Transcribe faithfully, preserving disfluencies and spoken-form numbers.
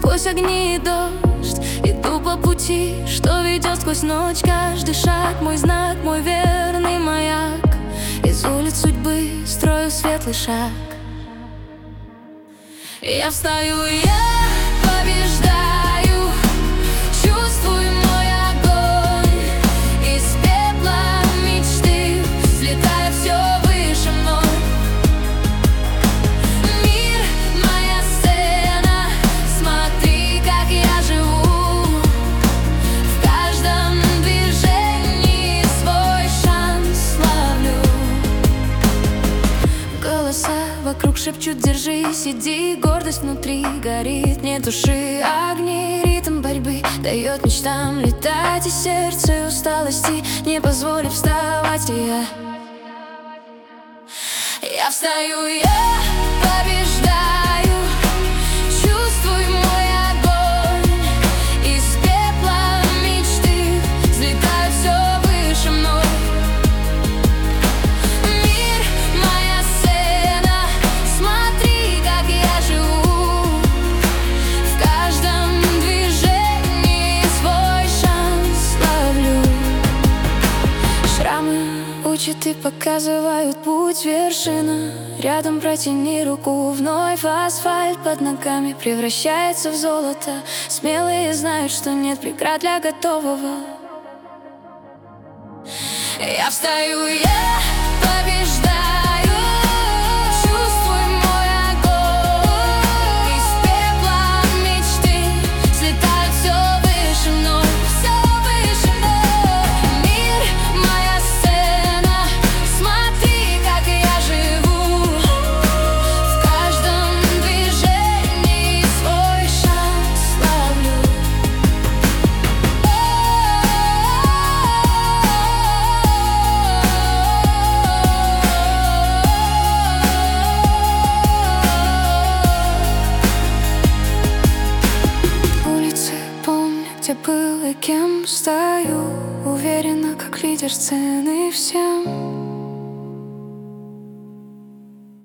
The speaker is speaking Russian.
сквозь огни и дождь. Иду по пути, что ведет сквозь ночь. Каждый шаг мой знак, мой верный маяк. Из улиц судьбы строю светлый шаг. Я встаю, я побеждаю, чувствую мой огонь. Из пепла мечты взлетает все выше мной. Мир — моя сцена, смотри, как я живу. В каждом движении свой шанс ловлю. Голоса вокруг шепчут: держись, иди. Гордость внутри горит, не туши огни. Ритм борьбы дает мечтам летать, и сердце усталости не позволит вставать. И я Я встаю, я побеждаю, чувствую мой огонь. Из пепла мечты взлетают все выше мной. Мир — моя сцена, смотри, как я живу. В каждом движении свой шанс ловлю. Шрамы учат и показывают путь, вершина. Рядом протяни руку, вновь асфальт под ногами превращается в золото. Смелые знают, что нет преград для готового. Я встаю, я побеждаю, чувствую мой огонь. Из пепла мечты взлетают все выше мной, все выше мной. Мир — моя сцена, смотри, как я живу. В каждом движении свой шанс ловлю. Улицы помню, где был и кем стою, уверенно, как лидер сцены всем.